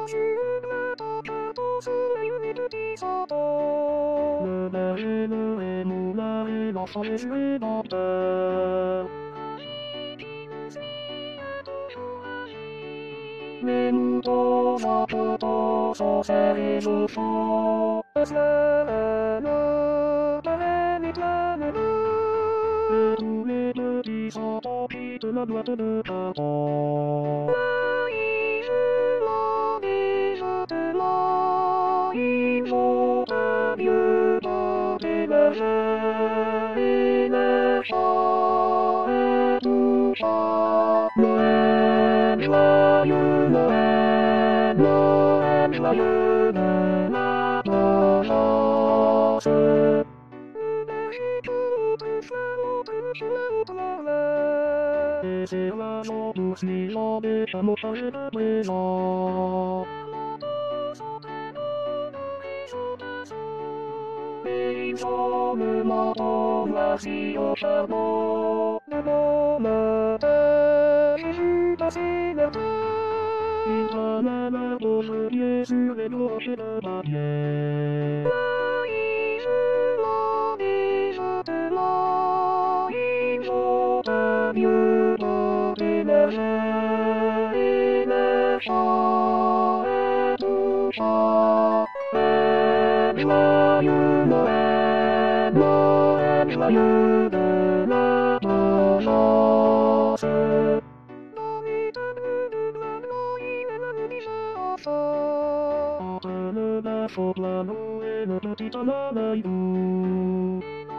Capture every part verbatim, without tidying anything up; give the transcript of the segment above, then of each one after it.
Le berger le et moulin et l'enfant est sédentaire. Les moutons j'entends sans faire et je chante. Le terrain est plein et tous les petits enfants quittent la boîte de carton. Ils ont un vieux temps des bergers et le chant est touchant. Noël, joyeux Noël, Noël, joyeux de la Provence. Le berger tout et ses voisins tous lisant des chameaux chargés de présents. Et ils ont le menton noirci au charbon. Le bon matin, Jésus passait leur temps. Ils promènent leur beau chevalier sur les rochers de papier. Ils ont un vieux temps des bergers et le chant est touchant. Joyeux Noël, Noël, joyeux de la Provence. Dans les tables de Glasgow, il est le petit enfant. Entre le bœuf au plateau et le petit homme à l'œil doux.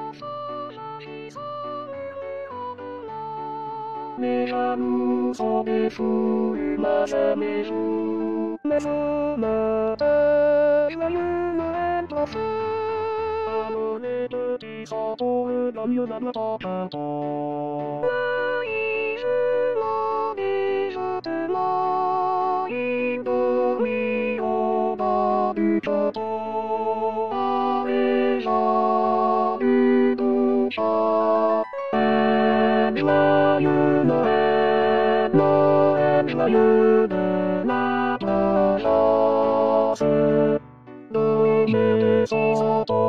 Les jaloux sont des fous, imagent mes joues. Mais au matin, joyeux Noël t'enfant. Alors les petits enfants regardent la boîte en carton. Ils jouent déjà tellement, ils dorment au bord du coton. En région du couchant. Joyeux Noël, Noël, joyeux de la Provence. Dormez sans entendre.